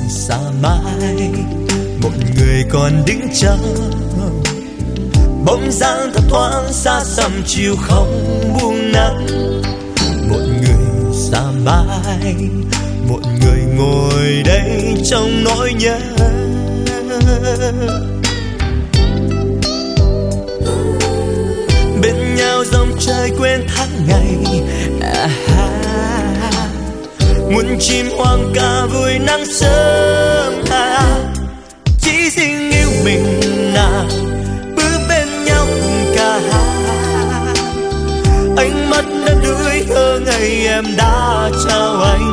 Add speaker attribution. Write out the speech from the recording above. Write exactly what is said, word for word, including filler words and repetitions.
Speaker 1: xa mãi, một người còn đứng chờ, bóng dáng thấp thoáng xa xăm chiều không buông nắng. Một người xa mãi, một người ngồi đây trong nỗi nhớ. Bên nhau dòng trời quên tháng ngày, à, à, muôn chim hoang ca vui nắng sớm, à, chỉ riêng yêu mình à, bước bên nhau cả. Ánh mắt đã đuối thơ ngày em đã trao anh,